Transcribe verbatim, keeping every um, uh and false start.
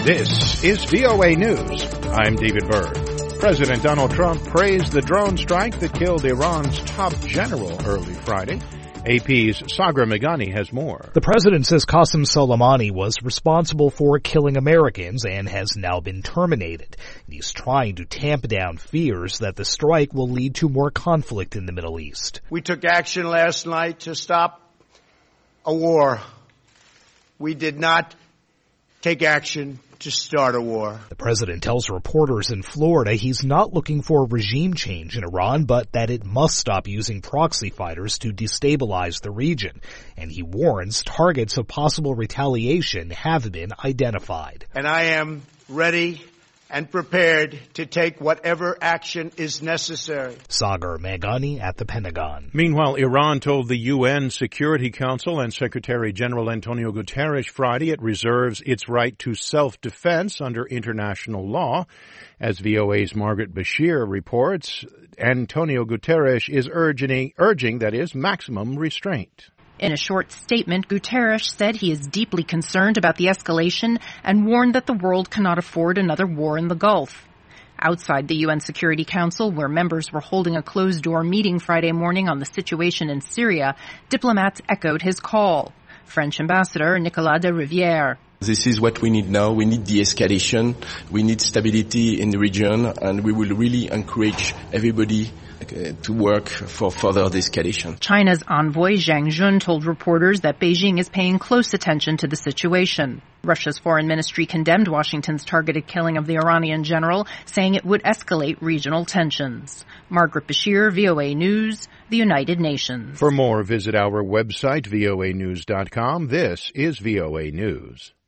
This is V O A News. I'm David Byrd. President Donald Trump praised the drone strike that killed Iran's top general early Friday. A P's Sagar Meghani has more. The president says Qasem Soleimani was responsible for killing Americans and has now been terminated. He's trying to tamp down fears that the strike will lead to more conflict in the Middle East. We took action last night to stop a war. We did not take action to start a war. The president tells reporters in Florida he's not looking for a regime change in Iran, but that it must stop using proxy fighters to destabilize the region. And he warns targets of possible retaliation have been identified. And I am ready and prepared to take whatever action is necessary. Sagar Meghani at the Pentagon. Meanwhile, Iran told the U N Security Council and Secretary General Antonio Guterres Friday it reserves its right to self-defense under international law. As V O A's Margaret Bashir reports, Antonio Guterres is urging, urging that is, maximum restraint. In a short statement, Guterres said he is deeply concerned about the escalation and warned that the world cannot afford another war in the Gulf. Outside the U N Security Council, where members were holding a closed-door meeting Friday morning on the situation in Syria, diplomats echoed his call. French Ambassador Nicolas de Rivière. This is what we need now. We need de-escalation. We need stability in the region, and we will really encourage everybody to work for further de-escalation. China's envoy Zhang Jun told reporters that Beijing is paying close attention to the situation. Russia's foreign ministry condemned Washington's targeted killing of the Iranian general, saying it would escalate regional tensions. Margaret Bashir, V O A News, the United Nations. For more, visit our website, V O A news dot com. This is V O A News.